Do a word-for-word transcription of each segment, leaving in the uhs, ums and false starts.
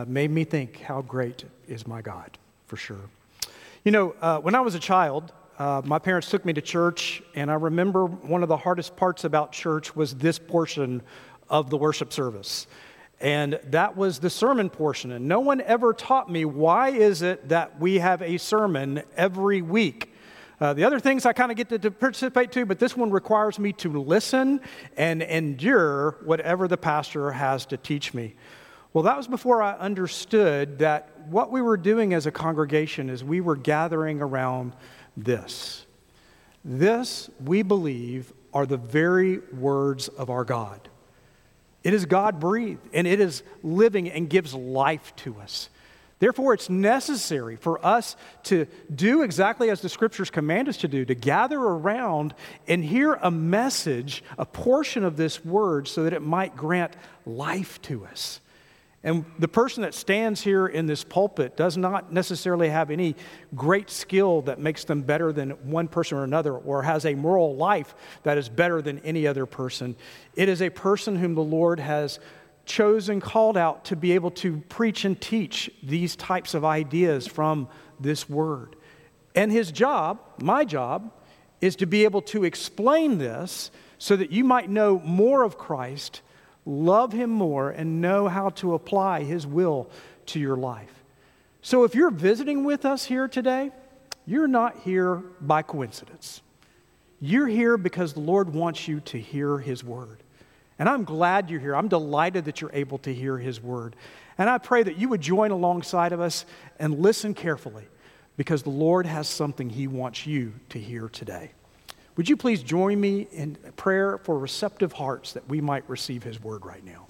made me think how great is my God, for sure. You know, uh, when I was a child, uh, my parents took me to church, and I remember one of the hardest parts about church was this portion of the worship service. And that was the sermon portion. And no one ever taught me, why is it that we have a sermon every week? Uh, the other things I kind of get to, to participate to, but this one requires me to listen and endure whatever the pastor has to teach me. Well, that was before I understood that what we were doing as a congregation is we were gathering around this. This, we believe, are the very words of our God. It is God-breathed, and it is living and gives life to us. Therefore, it's necessary for us to do exactly as the Scriptures command us to do, to gather around and hear a message, a portion of this word, so that it might grant life to us. And the person that stands here in this pulpit does not necessarily have any great skill that makes them better than one person or another, or has a moral life that is better than any other person. It is a person whom the Lord has chosen, called out to be able to preach and teach these types of ideas from this word. And his job, my job, is to be able to explain this so that you might know more of Christ, love him more, and know how to apply his will to your life. So if you're visiting with us here today, you're not here by coincidence. You're here because the Lord wants you to hear his word. And I'm glad you're here. I'm delighted that you're able to hear his word. And I pray that you would join alongside of us and listen carefully, because the Lord has something he wants you to hear today. Would you please join me in prayer for receptive hearts that we might receive his word right now?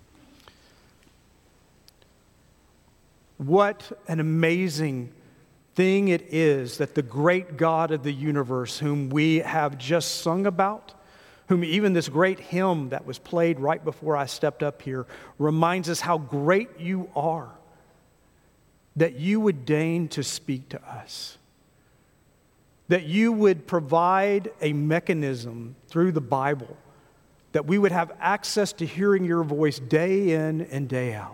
What an amazing thing it is that the great God of the universe, whom we have just sung about, whom even this great hymn that was played right before I stepped up here reminds us how great you are, that you would deign to speak to us. That you would provide a mechanism through the Bible, that we would have access to hearing your voice day in and day out.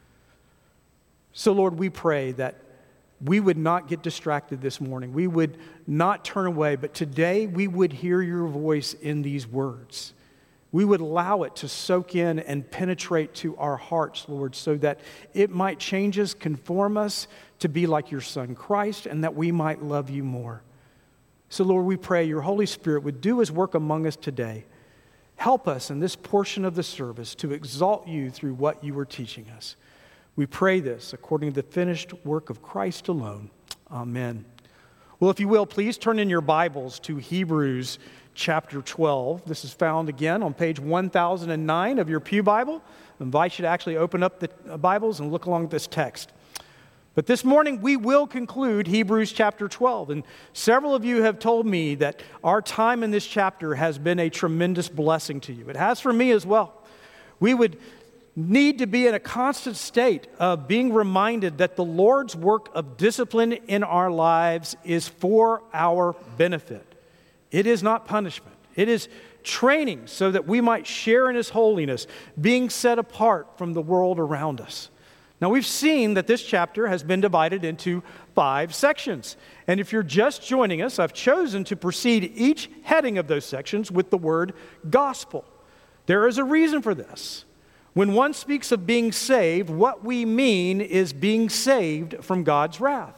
So, Lord, we pray that we would not get distracted this morning. We would not turn away, but today we would hear your voice in these words. We would allow it to soak in and penetrate to our hearts, Lord, so that it might change us, conform us to be like your Son Christ, and that we might love you more. So, Lord, we pray your Holy Spirit would do his work among us today. Help us in this portion of the service to exalt you through what you are teaching us. We pray this according to the finished work of Christ alone. Amen. Well, if you will, please turn in your Bibles to Hebrews chapter twelve. This is found again on page one thousand nine of your Pew Bible. I invite you to actually open up the Bibles and look along this text. But this morning, we will conclude Hebrews chapter twelve. And several of you have told me that our time in this chapter has been a tremendous blessing to you. It has for me as well. We would need to be in a constant state of being reminded that the Lord's work of discipline in our lives is for our benefit. It is not punishment. It is training so that we might share in his holiness, being set apart from the world around us. Now, we've seen that this chapter has been divided into five sections. And if you're just joining us, I've chosen to precede each heading of those sections with the word gospel. There is a reason for this. When one speaks of being saved, what we mean is being saved from God's wrath.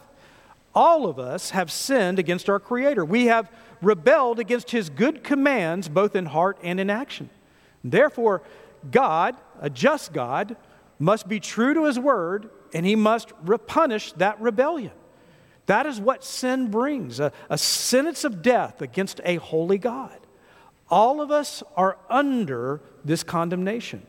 All of us have sinned against our Creator. We have rebelled against his good commands, both in heart and in action. Therefore, God, a just God, must be true to his word, and he must punish that rebellion. That is what sin brings, a, a sentence of death against a holy God. All of us are under this condemnation.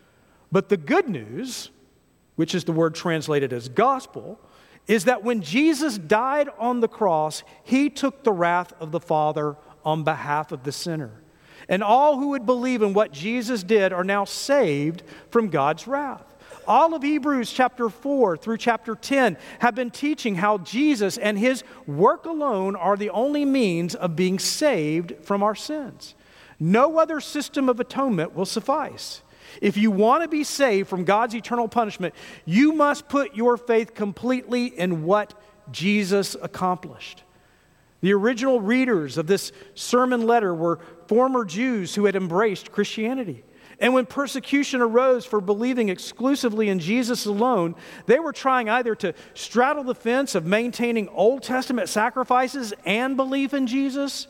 But the good news, which is the word translated as gospel, is that when Jesus died on the cross, he took the wrath of the Father on behalf of the sinner. And all who would believe in what Jesus did are now saved from God's wrath. All of Hebrews chapter four through chapter ten have been teaching how Jesus and his work alone are the only means of being saved from our sins. No other system of atonement will suffice. If you want to be saved from God's eternal punishment, you must put your faith completely in what Jesus accomplished. The original readers of this sermon letter were former Jews who had embraced Christianity. And when persecution arose for believing exclusively in Jesus alone, they were trying either to straddle the fence of maintaining Old Testament sacrifices and belief in Jesus,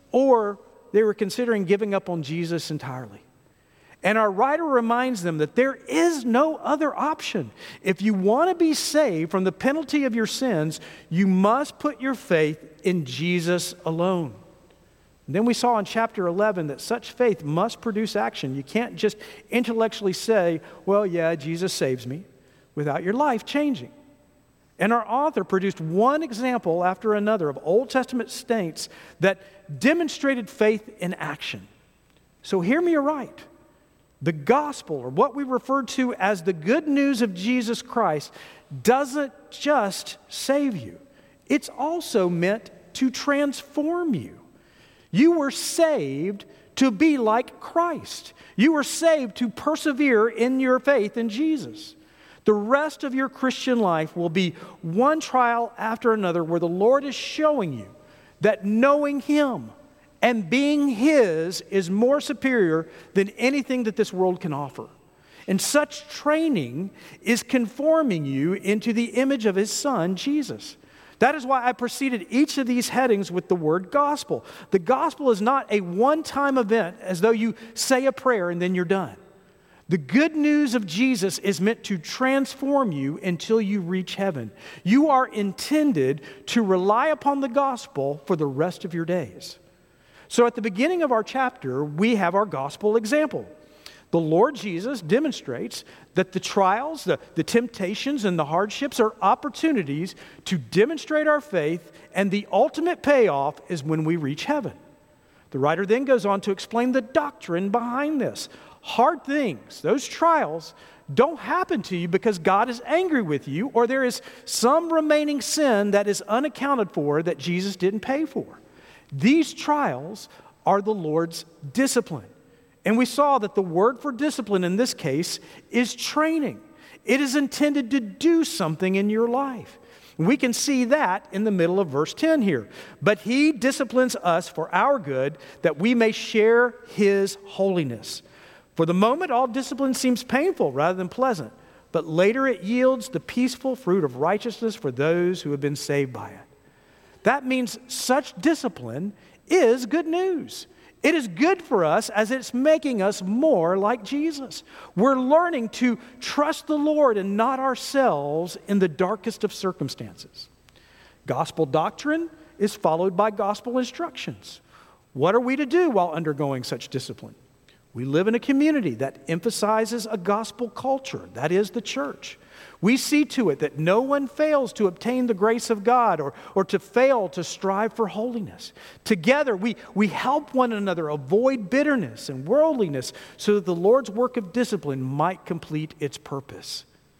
or they were considering giving up on Jesus entirely. And our writer reminds them that there is no other option. If you want to be saved from the penalty of your sins, you must put your faith in Jesus alone. And then we saw in chapter eleven that such faith must produce action. You can't just intellectually say, well, yeah, Jesus saves me, without your life changing. And our author produced one example after another of Old Testament saints that demonstrated faith in action. So hear me aright. The gospel, or what we refer to as the good news of Jesus Christ, doesn't just save you. It's also meant to transform you. You were saved to be like Christ. You were saved to persevere in your faith in Jesus. The rest of your Christian life will be one trial after another where the Lord is showing you that knowing Him and being His is more superior than anything that this world can offer. And such training is conforming you into the image of His Son, Jesus. That is why I preceded each of these headings with the word gospel. The gospel is not a one-time event as though you say a prayer and then you're done. The good news of Jesus is meant to transform you until you reach heaven. You are intended to rely upon the gospel for the rest of your days. So at the beginning of our chapter, we have our gospel example. The Lord Jesus demonstrates that the trials, the, the temptations, and the hardships are opportunities to demonstrate our faith, and the ultimate payoff is when we reach heaven. The writer then goes on to explain the doctrine behind this. Hard things, those trials, don't happen to you because God is angry with you or there is some remaining sin that is unaccounted for that Jesus didn't pay for. These trials are the Lord's discipline. And we saw that the word for discipline in this case is training. It is intended to do something in your life. We can see that in the middle of verse ten here. But He disciplines us for our good, that we may share His holiness. For the moment, all discipline seems painful rather than pleasant, but later it yields the peaceful fruit of righteousness for those who have been saved by it. That means such discipline is good news. It is good for us as it's making us more like Jesus. We're learning to trust the Lord and not ourselves in the darkest of circumstances. Gospel doctrine is followed by gospel instructions. What are we to do while undergoing such discipline? We live in a community that emphasizes a gospel culture, that is the church. We see to it that no one fails to obtain the grace of God or, or to fail to strive for holiness. Together, we, we help one another avoid bitterness and worldliness so that the Lord's work of discipline might complete its purpose.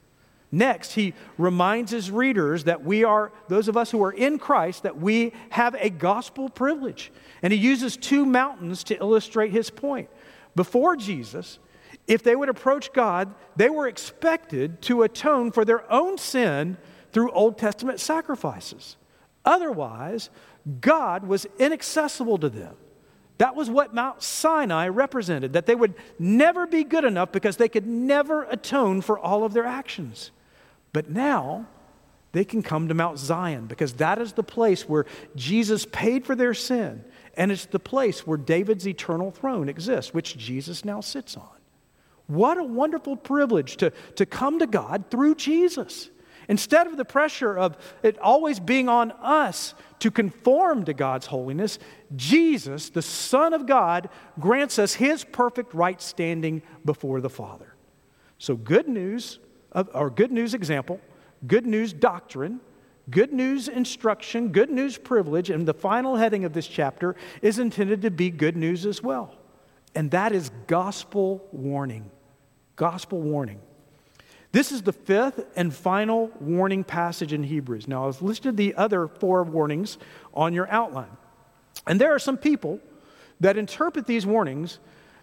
Next, he reminds his readers that we are, those of us who are in Christ, that we have a gospel privilege. And he uses two mountains to illustrate his point. Before Jesus, if they would approach God, they were expected to atone for their own sin through Old Testament sacrifices. Otherwise, God was inaccessible to them. That was what Mount Sinai represented, that they would never be good enough because they could never atone for all of their actions. But now, they can come to Mount Zion because that is the place where Jesus paid for their sin, and it's the place where David's eternal throne exists, which Jesus now sits on. What a wonderful privilege to, to come to God through Jesus. Instead of the pressure of it always being on us to conform to God's holiness, Jesus, the Son of God, grants us His perfect right standing before the Father. So good news, or good news example, good news doctrine, good news instruction, good news privilege, and the final heading of this chapter is intended to be good news as well. And that is gospel warning. Gospel warning. This is the fifth and final warning passage in Hebrews. Now, I've listed the other four warnings on your outline. And there are some people that interpret these warnings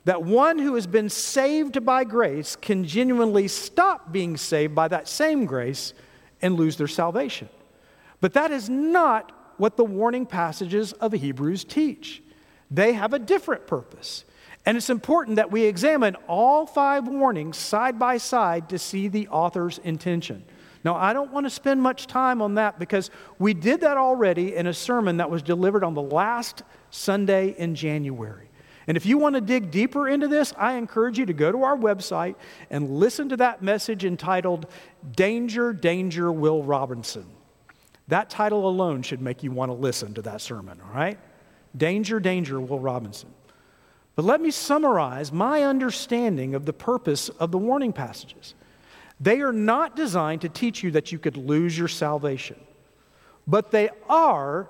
that one who has been saved by grace can genuinely stop being saved by that same grace and lose their salvation. But that is not what the warning passages of Hebrews teach. They have a different purpose. And it's important that we examine all five warnings side by side to see the author's intention. Now, I don't want to spend much time on that because we did that already in a sermon that was delivered on the last Sunday in January. And if you want to dig deeper into this, I encourage you to go to our website and listen to that message entitled, Danger, Danger, Will Robinson. That title alone should make you want to listen to that sermon, all right? Danger, Danger, Will Robinson. But let me summarize my understanding of the purpose of the warning passages. They are not designed to teach you that you could lose your salvation, but they are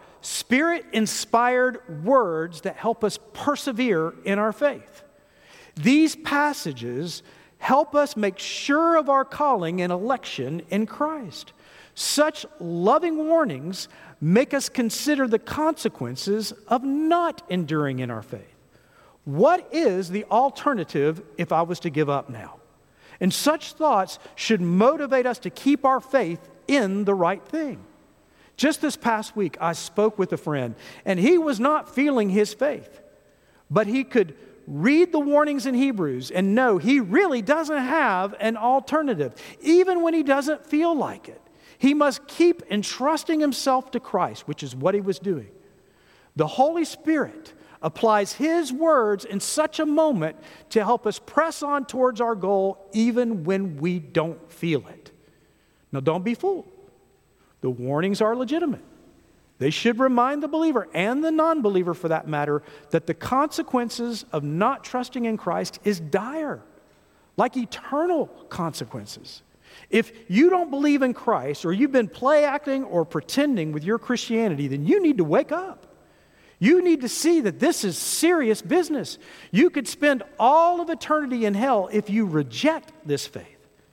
Spirit-inspired words that help us persevere in our faith. These passages help us make sure of our calling and election in Christ. Such loving warnings make us consider the consequences of not enduring in our faith. What is the alternative if I was to give up now? And such thoughts should motivate us to keep our faith in the right thing. Just this past week, I spoke with a friend, and he was not feeling his faith, but he could read the warnings in Hebrews and know he really doesn't have an alternative, even when he doesn't feel like it. He must keep entrusting himself to Christ, which is what he was doing. The Holy Spirit applies His words in such a moment to help us press on towards our goal even when we don't feel it. Now, don't be fooled. The warnings are legitimate. They should remind the believer and the non-believer, for that matter, that the consequences of not trusting in Christ is dire, like eternal consequences. If you don't believe in Christ, or you've been play acting or pretending with your Christianity, then you need to wake up. You need to see that this is serious business. You could spend all of eternity in hell if you reject this faith.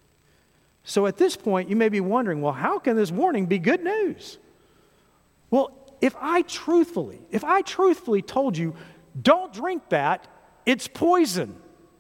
So at this point, you may be wondering, well, how can this warning be good news? Well, if I truthfully, if I truthfully told you, don't drink that, it's poison.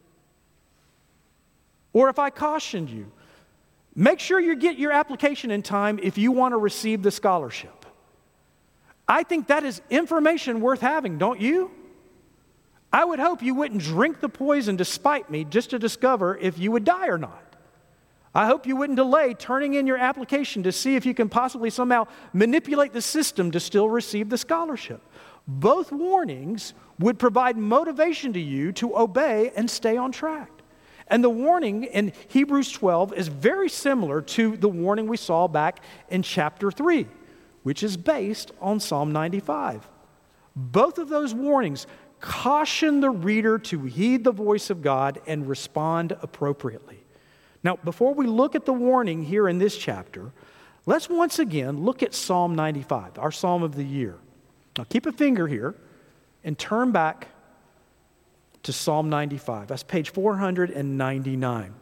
Or if I cautioned you, make sure you get your application in time if you want to receive the scholarship. I think that is information worth having, don't you? I would hope you wouldn't drink the poison to spite me just to discover if you would die or not. I hope you wouldn't delay turning in your application to see if you can possibly somehow manipulate the system to still receive the scholarship. Both warnings would provide motivation to you to obey and stay on track. And the warning in Hebrews twelve is very similar to the warning we saw back in chapter three, which is based on Psalm ninety-five. Both of those warnings caution the reader to heed the voice of God and respond appropriately. Now, before we look at the warning here in this chapter, let's once again look at Psalm ninety-five, our psalm of the year. Now, keep a finger here and turn back to Psalm ninety-five. That's page four hundred ninety-nine.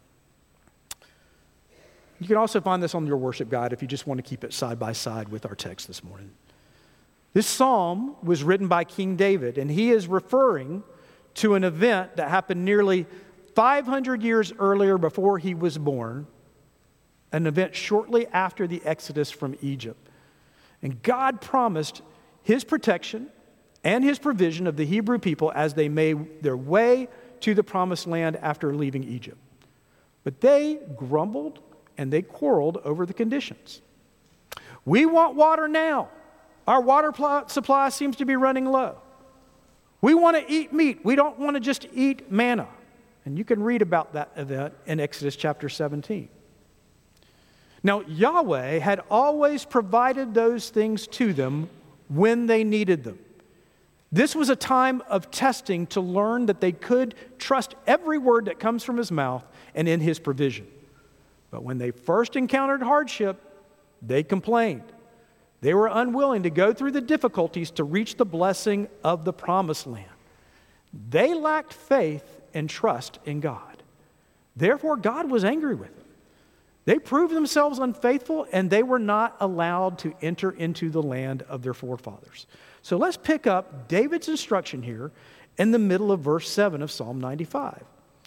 You can also find this on your worship guide if you just want to keep it side by side with our text this morning. This psalm was written by King David, and he is referring to an event that happened nearly five hundred years earlier before he was born, an event shortly after the Exodus from Egypt. And God promised His protection and His provision of the Hebrew people as they made their way to the promised land after leaving Egypt. But they grumbled and they quarreled over the conditions. We want water now. Our water pl- supply seems to be running low. We want to eat meat. We don't want to just eat manna. And you can read about that event in Exodus chapter seventeen. Now, Yahweh had always provided those things to them when they needed them. This was a time of testing to learn that they could trust every word that comes from His mouth and in His provision. But when they first encountered hardship, they complained. They were unwilling to go through the difficulties to reach the blessing of the promised land. They lacked faith and trust in God. Therefore, God was angry with them. They proved themselves unfaithful, and they were not allowed to enter into the land of their forefathers. So let's pick up David's instruction here in the middle of verse seven of Psalm ninety-five.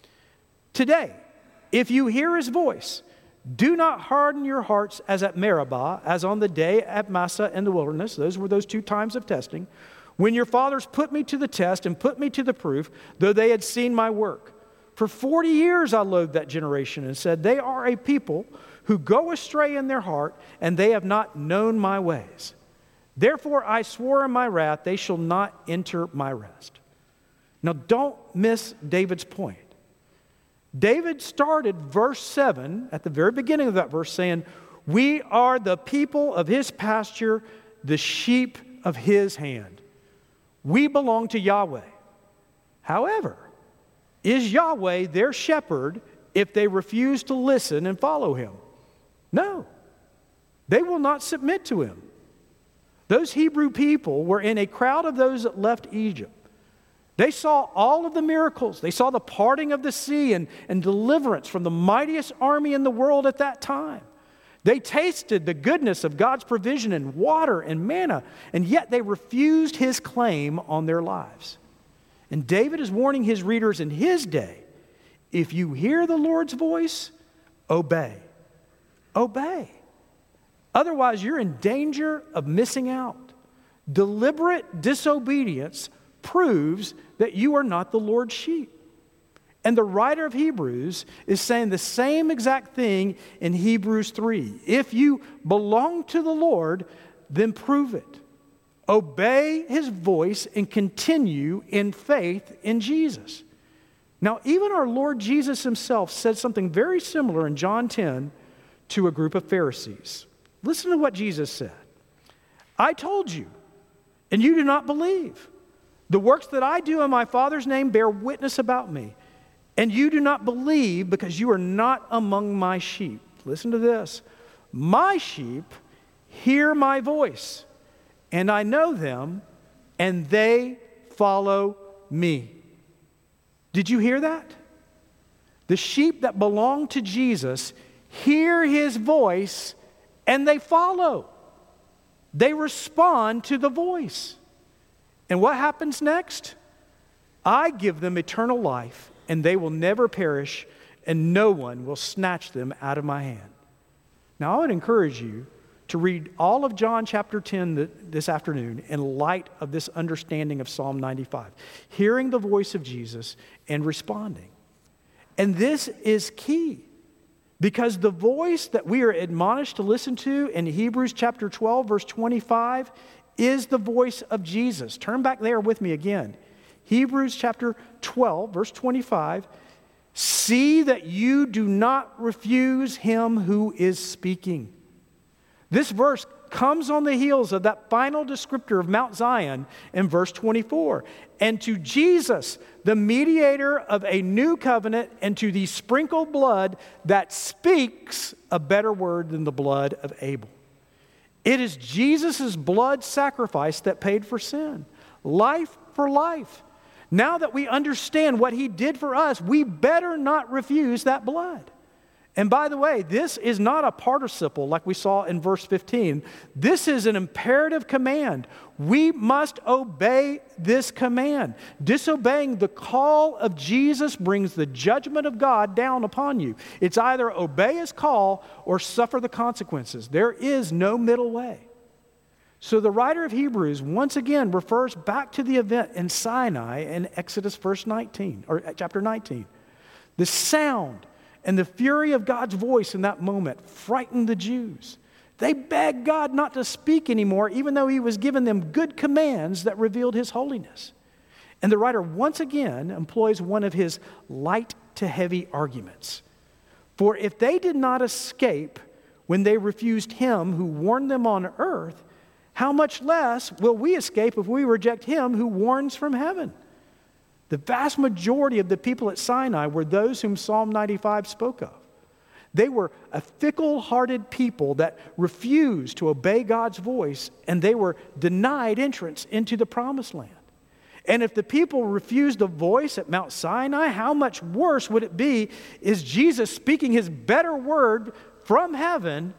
Today, if you hear his voice, do not harden your hearts as at Meribah, as on the day at Massah in the wilderness. Those were those two times of testing. When your fathers put me to the test and put me to the proof, though they had seen my work. For forty years I loathed that generation and said, they are a people who go astray in their heart, and they have not known my ways. Therefore I swore in my wrath, they shall not enter my rest. Now don't miss David's point. David started verse seven, at the very beginning of that verse, saying, we are the people of his pasture, the sheep of his hand. We belong to Yahweh. However, is Yahweh their shepherd if they refuse to listen and follow him? No. They will not submit to him. Those Hebrew people were in a crowd of those that left Egypt. They saw all of the miracles. They saw the parting of the sea and, and deliverance from the mightiest army in the world at that time. They tasted the goodness of God's provision in water and manna, and yet they refused his claim on their lives. And David is warning his readers in his day, if you hear the Lord's voice, obey. Obey. Otherwise, you're in danger of missing out. Deliberate disobedience proves that you are not the Lord's sheep. And the writer of Hebrews is saying the same exact thing in Hebrews three. If you belong to the Lord, then prove it. Obey his voice and continue in faith in Jesus. Now, even our Lord Jesus himself said something very similar in John ten to a group of Pharisees. Listen to what Jesus said. I told you, and you do not believe. The works that I do in my Father's name bear witness about me. And you do not believe because you are not among my sheep. Listen to this. My sheep hear my voice, and I know them, and they follow me. Did you hear that? The sheep that belong to Jesus hear his voice, and they follow. They respond to the voice. And what happens next? I give them eternal life, and they will never perish, and no one will snatch them out of my hand. Now, I would encourage you to read all of John chapter ten this afternoon in light of this understanding of Psalm ninety-five. Hearing the voice of Jesus and responding. And this is key, because the voice that we are admonished to listen to in Hebrews chapter twelve, verse twenty-five, is the voice of Jesus. Turn back there with me again. Hebrews chapter twelve, verse twenty-five. See that you do not refuse him who is speaking. This verse comes on the heels of that final descriptor of Mount Zion in verse twenty-four. And to Jesus, the mediator of a new covenant, and to the sprinkled blood that speaks a better word than the blood of Abel. It is Jesus' blood sacrifice that paid for sin. Life for life. Now that we understand what he did for us, we better not refuse that blood. And by the way, this is not a participle like we saw in verse fifteen. This is an imperative command. We must obey this command. Disobeying the call of Jesus brings the judgment of God down upon you. It's either obey his call or suffer the consequences. There is no middle way. So the writer of Hebrews once again refers back to the event in Sinai in Exodus verse nineteen, or chapter nineteen. The sound and the fury of God's voice in that moment frightened the Jews. They begged God not to speak anymore, even though he was giving them good commands that revealed his holiness. And the writer once again employs one of his light to heavy arguments. For if they did not escape when they refused him who warned them on earth, how much less will we escape if we reject him who warns from heaven? The vast majority of the people at Sinai were those whom Psalm ninety-five spoke of. They were a fickle-hearted people that refused to obey God's voice, and they were denied entrance into the promised land. And if the people refused the voice at Mount Sinai, how much worse would it be is Jesus speaking his better word from heaven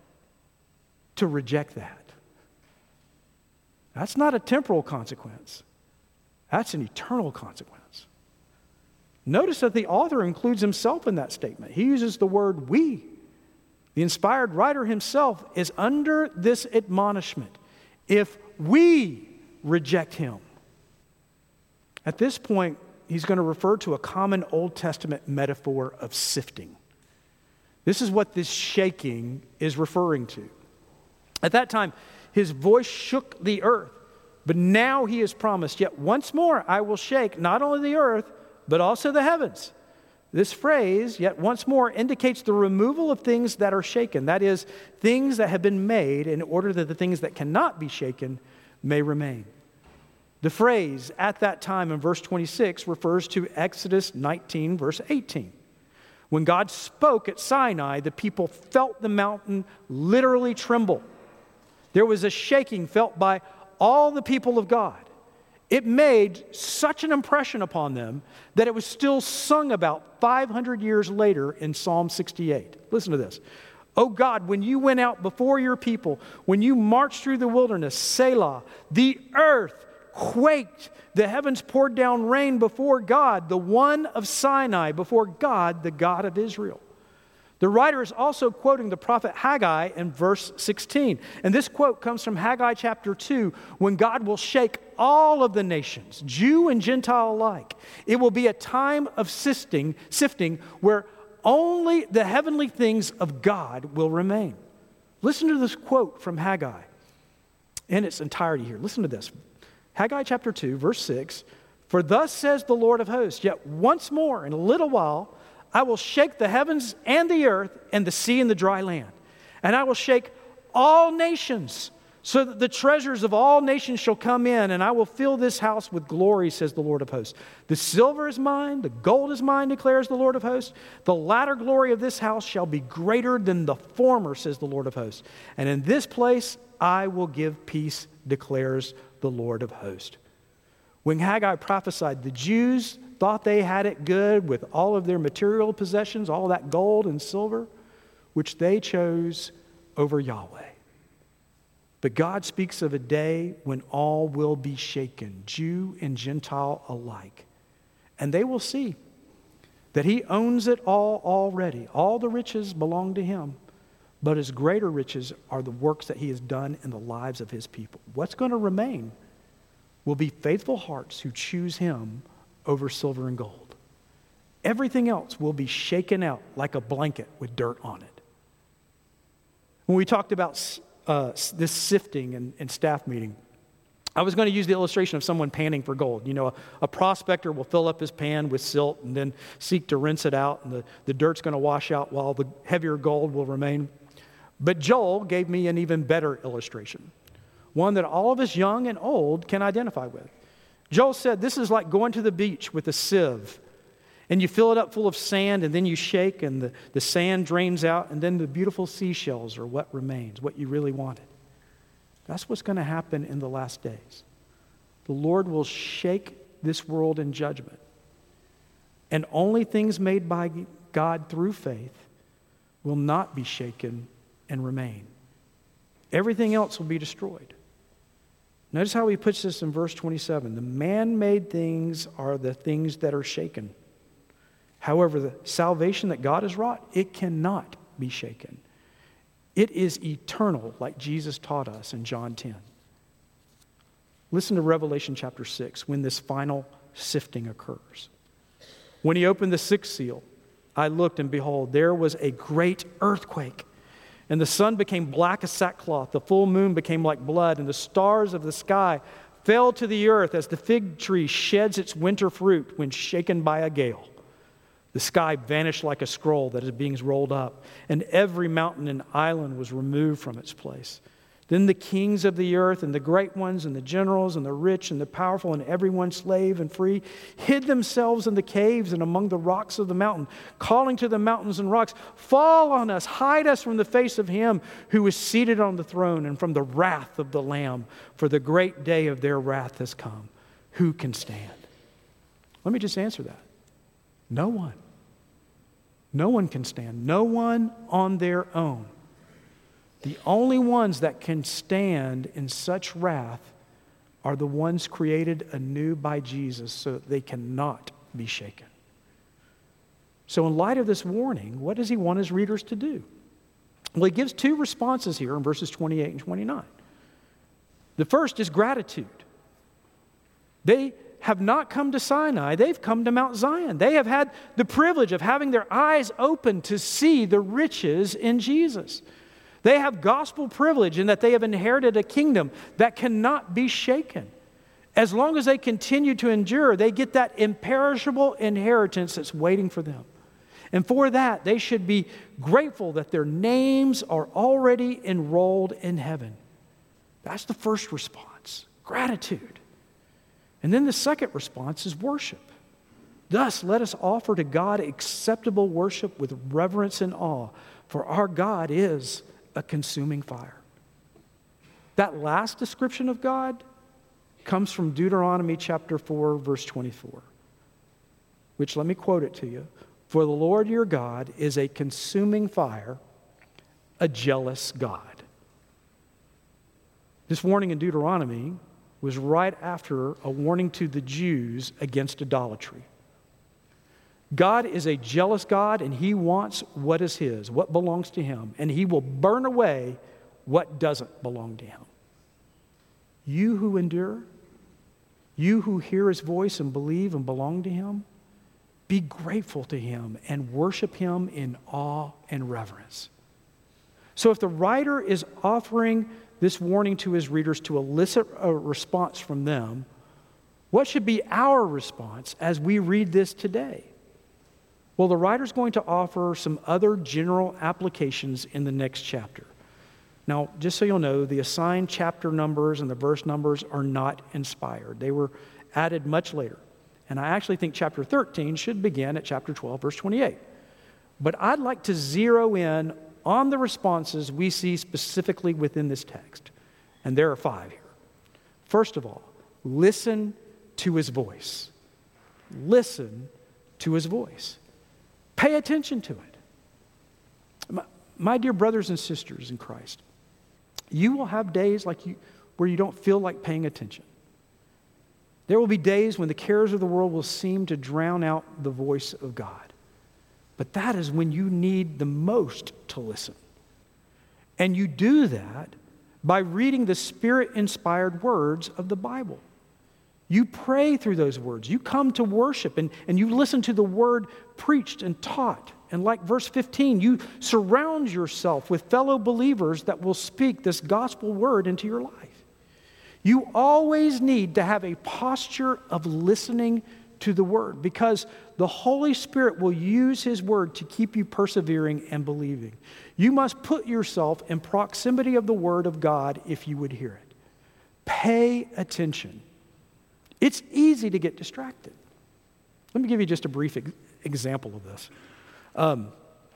to reject that? That's not a temporal consequence. That's an eternal consequence. Notice that the author includes himself in that statement. He uses the word we. The inspired writer himself is under this admonishment. If we reject him. At this point, he's going to refer to a common Old Testament metaphor of sifting. This is what this shaking is referring to. At that time, his voice shook the earth, but now he has promised, yet once more I will shake not only the earth, but also the heavens. This phrase, yet once more, indicates the removal of things that are shaken. That is, things that have been made in order that the things that cannot be shaken may remain. The phrase, at that time, in verse twenty-six, refers to Exodus nineteen, verse eighteen. When God spoke at Sinai, the people felt the mountain literally tremble. There was a shaking felt by all the people of God. It made such an impression upon them that it was still sung about five hundred years later in Psalm sixty-eight. Listen to this. Oh God, when you went out before your people, when you marched through the wilderness, Selah, the earth quaked, the heavens poured down rain before God, the one of Sinai, before God, the God of Israel. The writer is also quoting the prophet Haggai in verse sixteen. And this quote comes from Haggai chapter two, when God will shake all of the nations, Jew and Gentile alike. It will be a time of sifting, sifting where only the heavenly things of God will remain. Listen to this quote from Haggai in its entirety here. Listen to this. Haggai chapter two, verse six, for thus says the Lord of hosts, yet once more in a little while I will shake the heavens and the earth and the sea and the dry land. And I will shake all nations so that the treasures of all nations shall come in, and I will fill this house with glory, says the Lord of hosts. The silver is mine, the gold is mine, declares the Lord of hosts. The latter glory of this house shall be greater than the former, says the Lord of hosts. And in this place I will give peace, declares the Lord of hosts. When Haggai prophesied, the Jews thought they had it good with all of their material possessions, all that gold and silver, which they chose over Yahweh. But God speaks of a day when all will be shaken, Jew and Gentile alike. And they will see that he owns it all already. All the riches belong to him. But his greater riches are the works that he has done in the lives of his people. What's going to remain will be faithful hearts who choose him over silver and gold. Everything else will be shaken out like a blanket with dirt on it. When we talked about uh, this sifting in, in staff meeting, I was going to use the illustration of someone panning for gold. You know, a, a prospector will fill up his pan with silt and then seek to rinse it out, and the, the dirt's going to wash out while the heavier gold will remain. But Joel gave me an even better illustration, one that all of us young and old can identify with. Joel said, this is like going to the beach with a sieve, and you fill it up full of sand, and then you shake, and the, the sand drains out, and then the beautiful seashells are what remains, what you really wanted. That's what's going to happen in the last days. The Lord will shake this world in judgment, and only things made by God through faith will not be shaken and remain. Everything else will be destroyed. Notice how he puts this in verse twenty-seven. The man-made things are the things that are shaken. However, the salvation that God has wrought, it cannot be shaken. It is eternal, like Jesus taught us in John ten. Listen to Revelation chapter six, when this final sifting occurs. When he opened the sixth seal, I looked, and behold, there was a great earthquake. And the sun became black as sackcloth, the full moon became like blood, and the stars of the sky fell to the earth as the fig tree sheds its winter fruit when shaken by a gale. The sky vanished like a scroll that is being rolled up, and every mountain and island was removed from its place. Then the kings of the earth and the great ones and the generals and the rich and the powerful and everyone slave and free hid themselves in the caves and among the rocks of the mountain, calling to the mountains and rocks, fall on us, hide us from the face of him who is seated on the throne and from the wrath of the Lamb, for the great day of their wrath has come. Who can stand? Let me just answer that. No one. No one can stand. No one on their own. The only ones that can stand in such wrath are the ones created anew by Jesus so that they cannot be shaken. So in light of this warning, what does he want his readers to do? Well, he gives two responses here in verses twenty-eight and twenty-nine. The first is gratitude. They have not come to Sinai, they've come to Mount Zion. They have had the privilege of having their eyes open to see the riches in Jesus. They have gospel privilege in that they have inherited a kingdom that cannot be shaken. As long as they continue to endure, they get that imperishable inheritance that's waiting for them. And for that, they should be grateful that their names are already enrolled in heaven. That's the first response, gratitude. And then the second response is worship. Thus, let us offer to God acceptable worship with reverence and awe, for our God is a consuming fire. That last description of God comes from Deuteronomy chapter four, verse twenty-four, which, let me quote it to you. For the Lord your God is a consuming fire, a jealous God. This warning in Deuteronomy was right after a warning to the Jews against idolatry. God is a jealous God, and he wants what is his, what belongs to him, and he will burn away what doesn't belong to him. You who endure, you who hear his voice and believe and belong to him, be grateful to him and worship him in awe and reverence. So if the writer is offering this warning to his readers to elicit a response from them, what should be our response as we read this today? Well, the writer's going to offer some other general applications in the next chapter. Now, just so you'll know, the assigned chapter numbers and the verse numbers are not inspired. They were added much later. And I actually think chapter thirteen should begin at chapter twelve, verse twenty-eight. But I'd like to zero in on the responses we see specifically within this text. And there are five here. First of all, listen to his voice. Listen to his voice. Pay attention to it. My, my dear brothers and sisters in Christ, you will have days like you where you don't feel like paying attention. There will be days when the cares of the world will seem to drown out the voice of God. But that is when you need the most to listen. And you do that by reading the Spirit-inspired words of the Bible. You pray through those words. You come to worship and, and you listen to the word preached and taught. And like verse fifteen, you surround yourself with fellow believers that will speak this gospel word into your life. You always need to have a posture of listening to the word because the Holy Spirit will use his word to keep you persevering and believing. You must put yourself in proximity of the word of God if you would hear it. Pay attention. It's easy to get distracted. Let me give you just a brief ex- example of this. Um,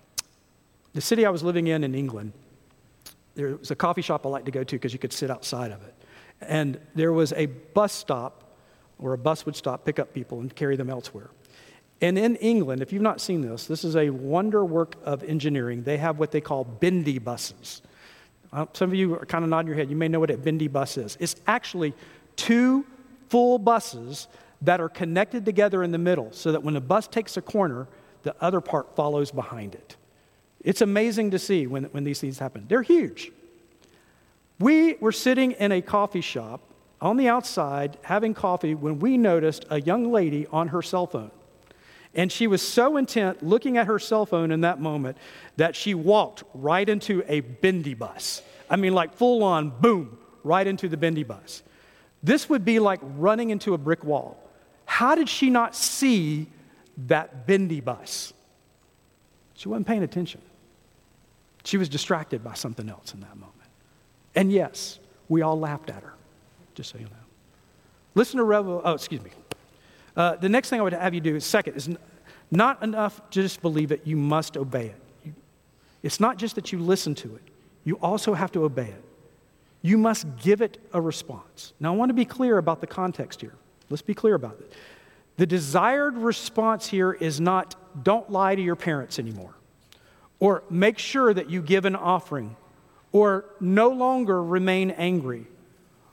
the city I was living in in England, there was a coffee shop I liked to go to because you could sit outside of it. And there was a bus stop where a bus would stop, pick up people, and carry them elsewhere. And in England, if you've not seen this, this is a wonder work of engineering. They have what they call bendy buses. Uh, some of you are kind of nodding your head. You may know what a bendy bus is. It's actually two full buses that are connected together in the middle so that when the bus takes a corner, the other part follows behind it. It's amazing to see when, when these things happen. They're huge. We were sitting in a coffee shop on the outside having coffee when we noticed a young lady on her cell phone. And she was so intent looking at her cell phone in that moment that she walked right into a bendy bus. I mean, like full on, boom, right into the bendy bus. This would be like running into a brick wall. How did she not see that bendy bus? She wasn't paying attention. She was distracted by something else in that moment. And yes, we all laughed at her, just so you know. Listen to Revel, oh, excuse me. Uh, the next thing I would have you do is second, is n- not enough to just believe it, you must obey it. You, it's not just that you listen to it, you also have to obey it. You must give it a response. Now, I want to be clear about the context here. Let's be clear about it. The desired response here is not, don't lie to your parents anymore, or make sure that you give an offering, or no longer remain angry.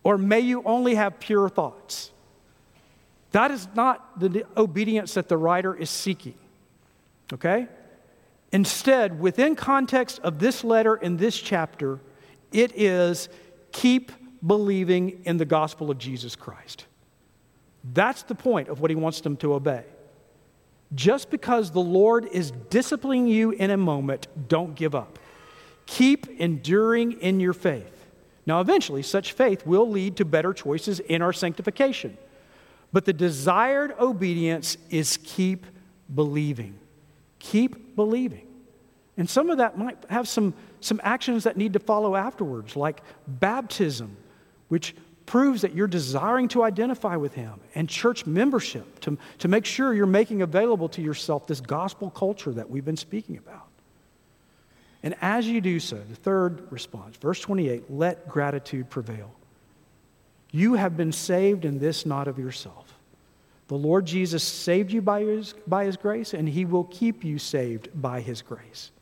Or may you only have pure thoughts. That is not the obedience that the writer is seeking. Okay? Instead, within context of this letter in this chapter, it is keep believing in the gospel of Jesus Christ. That's the point of what he wants them to obey. Just because the Lord is disciplining you in a moment, don't give up. Keep enduring in your faith. Now, eventually, such faith will lead to better choices in our sanctification. But the desired obedience is keep believing. Keep believing. And some of that might have some, some actions that need to follow afterwards, like baptism, which proves that you're desiring to identify with him, and church membership to, to make sure you're making available to yourself this gospel culture that we've been speaking about. And as you do so, the third response, verse twenty-eight, let gratitude prevail. You have been saved, and this not of yourself. The Lord Jesus saved you by his, by his grace, and he will keep you saved by his grace.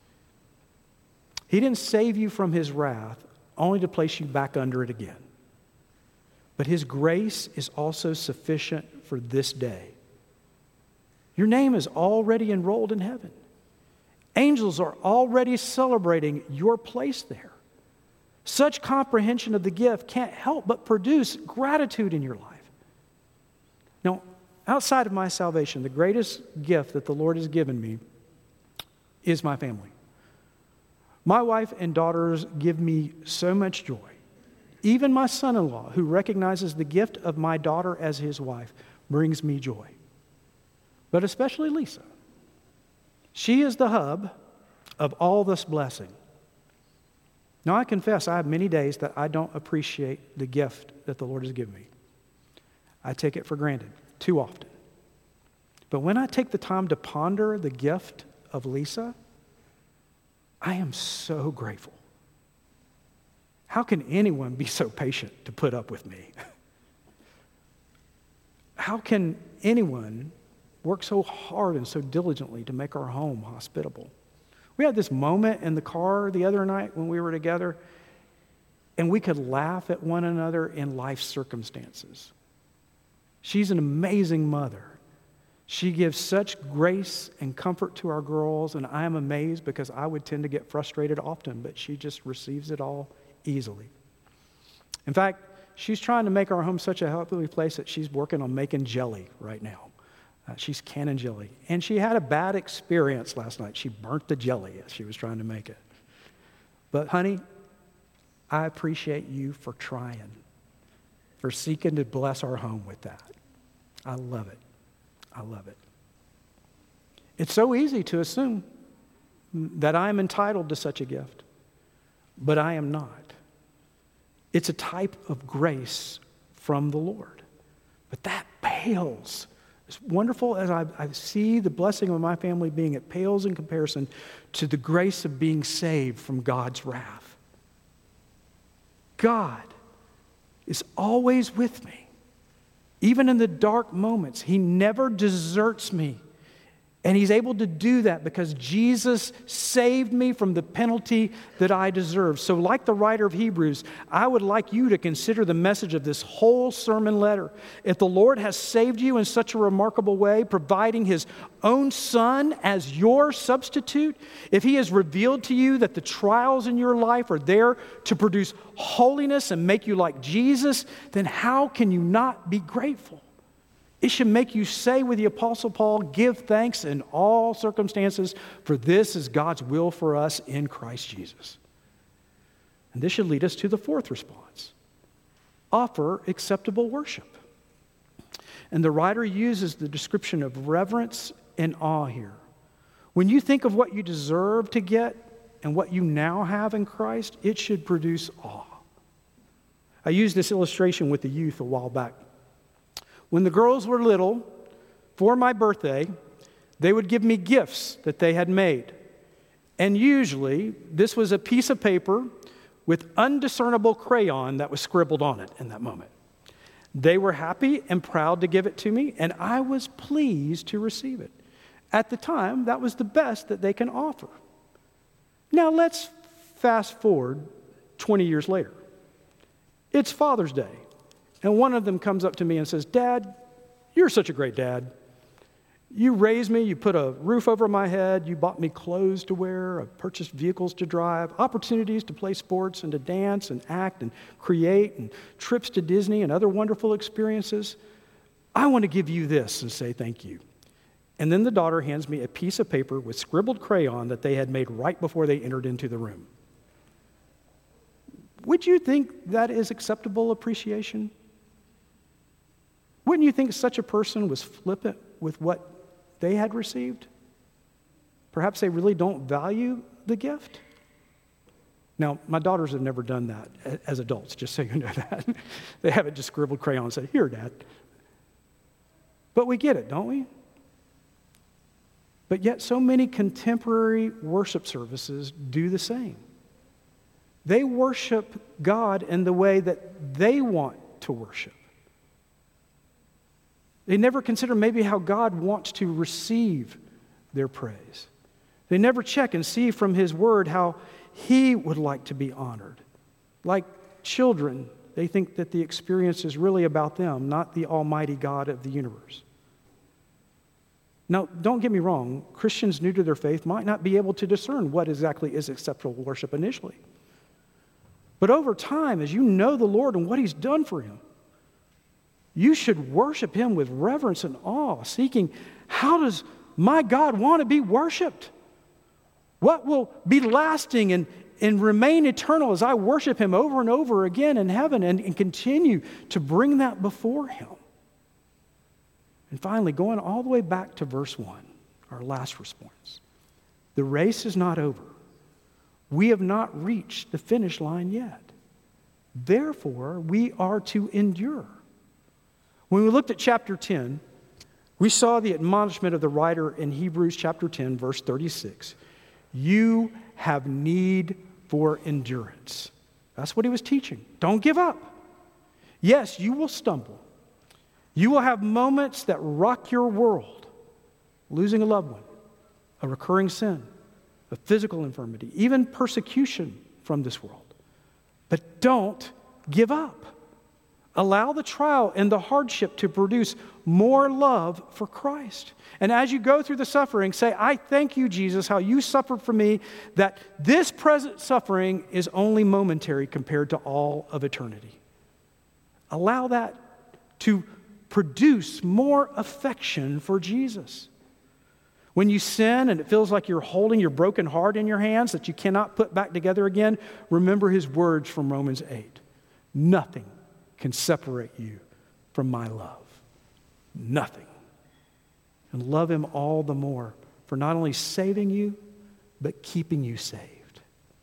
He didn't save you from his wrath only to place you back under it again. But his grace is also sufficient for this day. Your name is already enrolled in heaven. Angels are already celebrating your place there. Such comprehension of the gift can't help but produce gratitude in your life. Now, outside of my salvation, the greatest gift that the Lord has given me is my family. My wife and daughters give me so much joy. Even my son-in-law, who recognizes the gift of my daughter as his wife, brings me joy. But especially Lisa. She is the hub of all this blessing. Now, I confess I have many days that I don't appreciate the gift that the Lord has given me. I take it for granted too often. But when I take the time to ponder the gift of Lisa, I am so grateful. How can anyone be so patient to put up with me? How can anyone work so hard and so diligently to make our home hospitable? We had this moment in the car the other night when we were together, and we could laugh at one another in life circumstances. She's an amazing mother. She gives such grace and comfort to our girls, and I am amazed because I would tend to get frustrated often, but she just receives it all easily. In fact, she's trying to make our home such a healthy place that she's working on making jelly right now. Uh, she's canning jelly. And she had a bad experience last night. She burnt the jelly as she was trying to make it. But honey, I appreciate you for trying, for seeking to bless our home with that. I love it. I love it. It's so easy to assume that I am entitled to such a gift, but I am not. It's a type of grace from the Lord. But that pales. As wonderful as I, I see the blessing of my family being, it pales in comparison to the grace of being saved from God's wrath. God is always with me. Even in the dark moments, he never deserts me. And he's able to do that because Jesus saved me from the penalty that I deserve. So like the writer of Hebrews, I would like you to consider the message of this whole sermon letter. If the Lord has saved you in such a remarkable way, providing his own son as your substitute, if he has revealed to you that the trials in your life are there to produce holiness and make you like Jesus, then how can you not be grateful? It should make you say with the Apostle Paul, give thanks in all circumstances, for this is God's will for us in Christ Jesus. And this should lead us to the fourth response. Offer acceptable worship. And the writer uses the description of reverence and awe here. When you think of what you deserve to get and what you now have in Christ, it should produce awe. I used this illustration with the youth a while back. When the girls were little, for my birthday, they would give me gifts that they had made. And usually, this was a piece of paper with undiscernible crayon that was scribbled on it in that moment. They were happy and proud to give it to me, and I was pleased to receive it. At the time, that was the best that they can offer. Now, let's fast forward twenty years later. It's Father's Day, And one of them comes up to me and says, Dad, you're such a great dad. You raised me, you put a roof over my head, you bought me clothes to wear, I purchased vehicles to drive, opportunities to play sports and to dance and act and create, and trips to Disney and other wonderful experiences. I want to give you this and say thank you. And then the daughter hands me a piece of paper with scribbled crayon that they had made right before they entered into the room. Would you think that is acceptable appreciation? Wouldn't you think such a person was flippant with what they had received? Perhaps they really don't value the gift. Now, my daughters have never done that as adults, just so you know that. They haven't just scribbled crayon and said, here, Dad. But we get it, don't we? But yet so many contemporary worship services do the same. They worship God in the way that they want to worship. They never consider maybe how God wants to receive their praise. They never check and see from His Word how He would like to be honored. Like children, they think that the experience is really about them, not the Almighty God of the universe. Now, don't get me wrong, Christians new to their faith might not be able to discern what exactly is acceptable worship initially. But over time, as you know the Lord and what He's done for Him, you should worship Him with reverence and awe, seeking, how does my God want to be worshiped? What will be lasting and, and remain eternal as I worship Him over and over again in heaven and, and continue to bring that before Him? And finally, going all the way back to verse one, our last response. The race is not over. We have not reached the finish line yet. Therefore, we are to endure. When we looked at chapter ten, we saw the admonishment of the writer in Hebrews chapter ten, verse thirty-six. You have need for endurance. That's what he was teaching. Don't give up. Yes, you will stumble. You will have moments that rock your world. Losing a loved one, a recurring sin, a physical infirmity, even persecution from this world. But don't give up. Allow the trial and the hardship to produce more love for Christ. And as you go through the suffering, say, I thank you, Jesus, how you suffered for me, that this present suffering is only momentary compared to all of eternity. Allow that to produce more affection for Jesus. When you sin and it feels like you're holding your broken heart in your hands that you cannot put back together again, remember his words from Romans eight. Nothing can separate you from my love. Nothing. And love him all the more for not only saving you, but keeping you saved.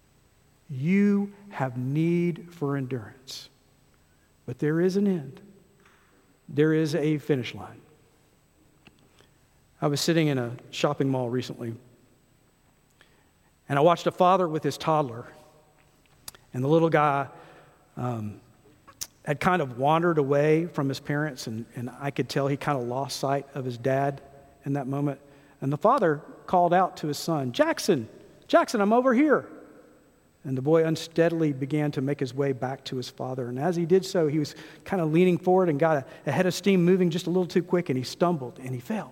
You have need for endurance. But there is an end. There is a finish line. I was sitting in a shopping mall recently, and I watched a father with his toddler, and the little guy um, had kind of wandered away from his parents, and, and I could tell he kind of lost sight of his dad in that moment. And the father called out to his son, Jackson, Jackson, I'm over here. And the boy unsteadily began to make his way back to his father. And as he did so, he was kind of leaning forward and got a, a head of steam moving just a little too quick, and he stumbled and he fell.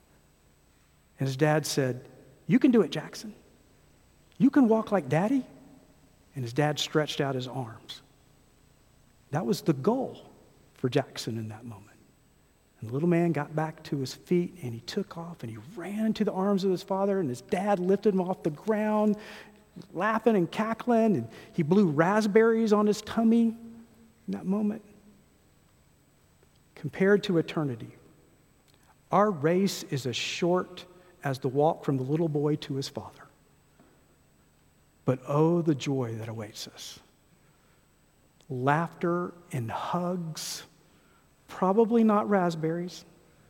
And his dad said, you can do it, Jackson. You can walk like Daddy. And his dad stretched out his arms. That was the goal for Jackson in that moment. And the little man got back to his feet, and he took off, and he ran into the arms of his father, and his dad lifted him off the ground, laughing and cackling, and he blew raspberries on his tummy in that moment. Compared to eternity, our race is as short as the walk from the little boy to his father. But oh, the joy that awaits us. Laughter and hugs, probably not raspberries,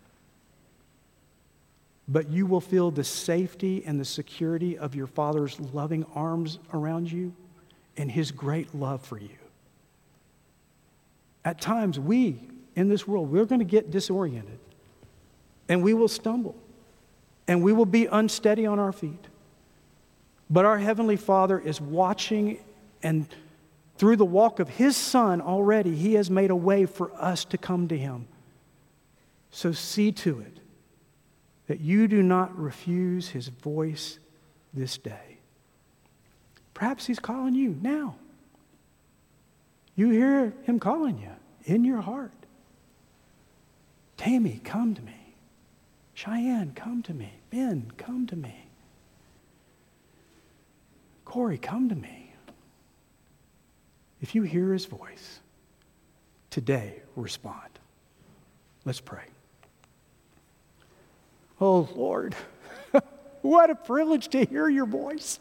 but you will feel the safety and the security of your Father's loving arms around you and his great love for you. At times, we, in this world, we're going to get disoriented, and we will stumble, and we will be unsteady on our feet. But our Heavenly Father is watching and Through the walk of his Son already, he has made a way for us to come to him. So see to it that you do not refuse his voice this day. Perhaps he's calling you now. You hear him calling you in your heart. Tammy, come to me. Cheyenne, come to me. Ben, come to me. Corey, come to me. If you hear his voice, today respond. Let's pray. Oh, Lord, what a privilege to hear your voice.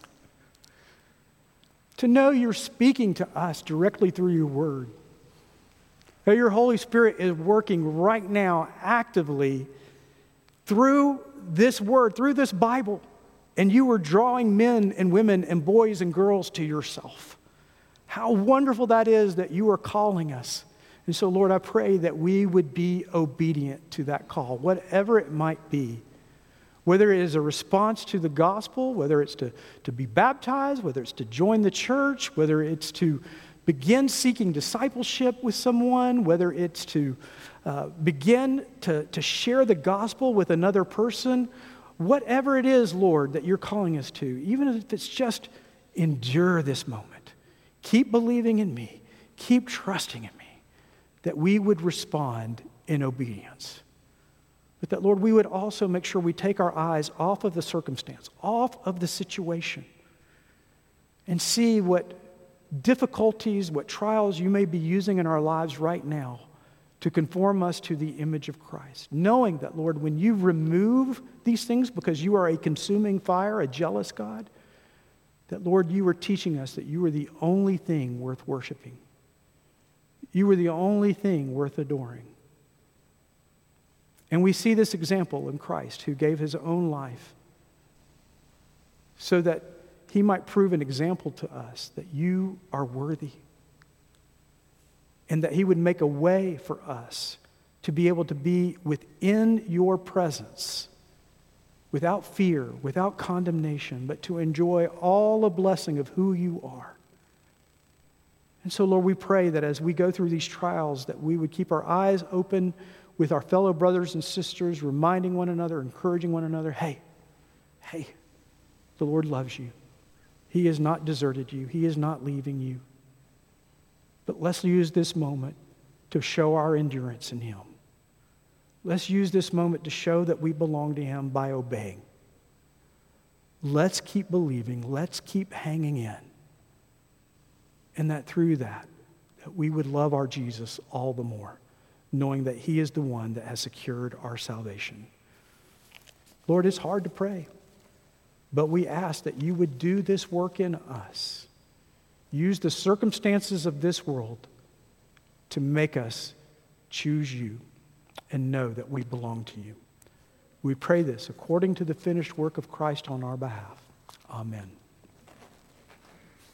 To know you're speaking to us directly through your word. That your Holy Spirit is working right now actively through this word, through this Bible. And you are drawing men and women and boys and girls to yourself. How wonderful that is that you are calling us. And so, Lord, I pray that we would be obedient to that call, whatever it might be. Whether it is a response to the gospel, whether it's to, to be baptized, whether it's to join the church, whether it's to begin seeking discipleship with someone, whether it's to uh, begin to, to share the gospel with another person, whatever it is, Lord, that you're calling us to, even if it's just endure this moment. Keep believing in me. Keep trusting in me, that we would respond in obedience. But that, Lord, we would also make sure we take our eyes off of the circumstance, off of the situation, and see what difficulties, what trials you may be using in our lives right now to conform us to the image of Christ. Knowing that, Lord, when you remove these things because you are a consuming fire, a jealous God, that, Lord, you are teaching us that you are the only thing worth worshiping. You are the only thing worth adoring. And we see this example in Christ, who gave his own life so that he might prove an example to us that you are worthy, and that he would make a way for us to be able to be within your presence without fear, without condemnation, but to enjoy all the blessing of who you are. And so, Lord, we pray that as we go through these trials, that we would keep our eyes open with our fellow brothers and sisters, reminding one another, encouraging one another, hey, hey, the Lord loves you. He has not deserted you. He is not leaving you. But let's use this moment to show our endurance in him. Let's use this moment to show that we belong to him by obeying. Let's keep believing. Let's keep hanging in. And that through that, that we would love our Jesus all the more, knowing that he is the one that has secured our salvation. Lord, it's hard to pray, but we ask that you would do this work in us. Use the circumstances of this world to make us choose you and know that we belong to you. We pray this according to the finished work of Christ on our behalf. Amen.